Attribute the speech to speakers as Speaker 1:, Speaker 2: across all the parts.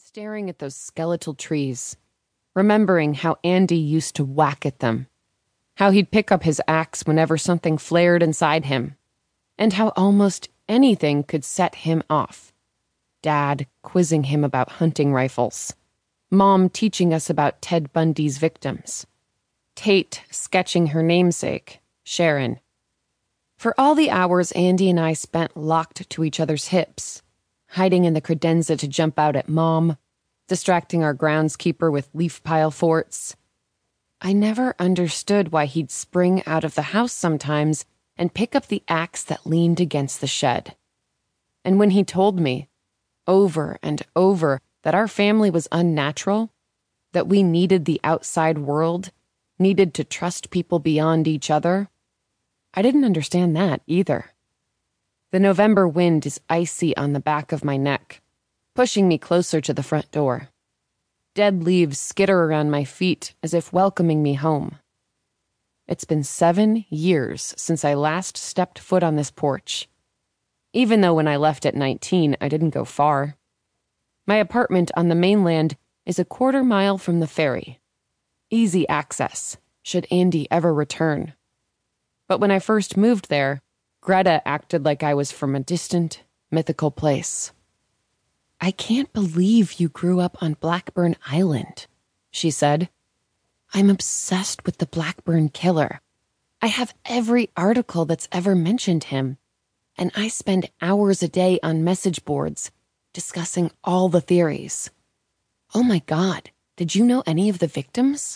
Speaker 1: staring at those skeletal trees, remembering how Andy used to whack at them, how he'd pick up his axe whenever something flared inside him, and how almost anything could set him off. Dad quizzing him about hunting rifles, Mom teaching us about Ted Bundy's victims, Tate sketching her namesake, Sharon. For all the hours Andy and I spent locked to each other's hips, hiding in the credenza to jump out at Mom, distracting our groundskeeper with leaf pile forts, I never understood why he'd spring out of the house sometimes and pick up the axe that leaned against the shed. And when he told me, over and over, that our family was unnatural, that we needed the outside world, needed to trust people beyond each other, I didn't understand that either. The November wind is icy on the back of my neck, pushing me closer to the front door. Dead leaves skitter around my feet as if welcoming me home. It's been 7 years since I last stepped foot on this porch, even though when I left at 19, I didn't go far. My apartment on the mainland is a 1/4 mile from the ferry. Easy access, should Andy ever return. But when I first moved there, Greta acted like I was from a distant, mythical place. "I can't believe you grew up on Blackburn Island," she said. "I'm obsessed with the Blackburn Killer. I have every article that's ever mentioned him, and I spend hours a day on message boards discussing all the theories. Oh my God, did you know any of the victims?"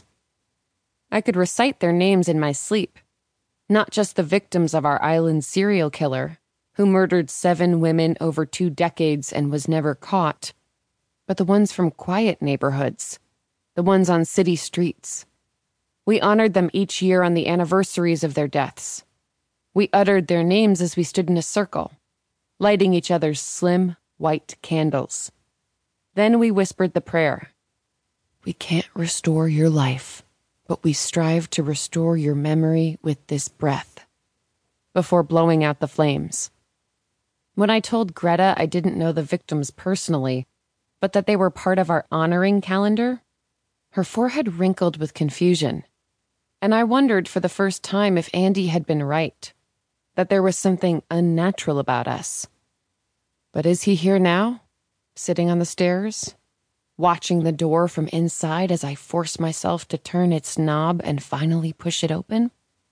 Speaker 1: I could recite their names in my sleep. Not just the victims of our island serial killer, who murdered 7 women over 2 decades and was never caught, but the ones from quiet neighborhoods, the ones on city streets. We honored them each year on the anniversaries of their deaths. We uttered their names as we stood in a circle, lighting each other's slim, white candles. Then we whispered the prayer. "We can't restore your life, but we strive to restore your memory with this breath," before blowing out the flames. When I told Greta I didn't know the victims personally, but that they were part of our honoring calendar, her forehead wrinkled with confusion, and I wondered for the first time if Andy had been right, that there was something unnatural about us. But is he here now, sitting on the stairs, watching the door from inside as I force myself to turn its knob and finally push it open?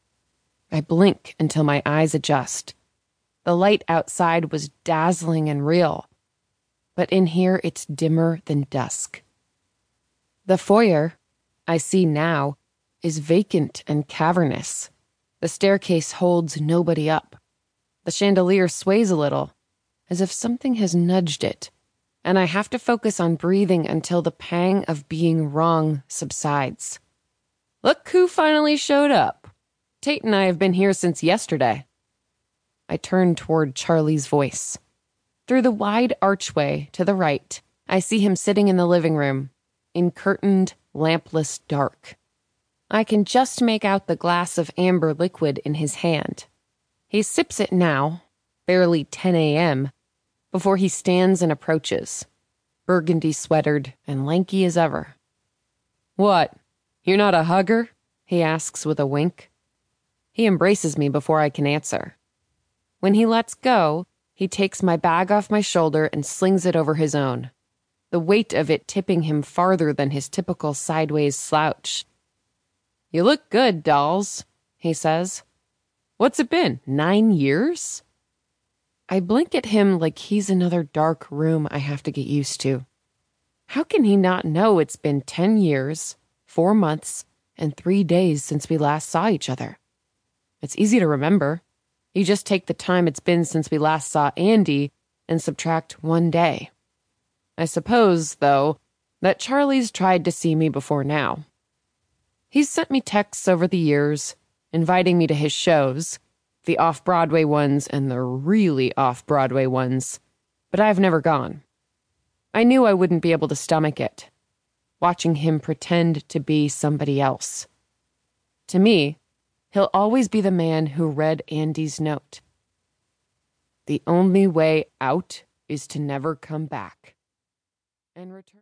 Speaker 1: I blink until my eyes adjust. The light outside was dazzling and real, but in here it's dimmer than dusk. The foyer, I see now, is vacant and cavernous. The staircase holds nobody up. The chandelier sways a little, as if something has nudged it, and I have to focus on breathing until the pang of being wrong subsides. "Look who finally showed up. Tate and I have been here since yesterday." I turn toward Charlie's voice. Through the wide archway to the right, I see him sitting in the living room, in curtained, lampless dark. I can just make out the glass of amber liquid in his hand. He sips it now, barely 10 a.m., before he stands and approaches, burgundy sweatered and lanky as ever. "What, you're not a hugger?" he asks with a wink. He embraces me before I can answer. When he lets go, he takes my bag off my shoulder and slings it over his own, the weight of it tipping him farther than his typical sideways slouch. "You look good, dolls," he says. "What's it been, 9 years?" I blink at him like he's another dark room I have to get used to. How can he not know it's been 10 years, 4 months, and 3 days since we last saw each other? It's easy to remember. You just take the time it's been since we last saw Andy and subtract 1 day. I suppose, though, that Charlie's tried to see me before now. He's sent me texts over the years, inviting me to his shows, the off-Broadway ones and the really off-Broadway ones, but I've never gone. I knew I wouldn't be able to stomach it, watching him pretend to be somebody else. To me, he'll always be the man who read Andy's note. The only way out is to never come back and return.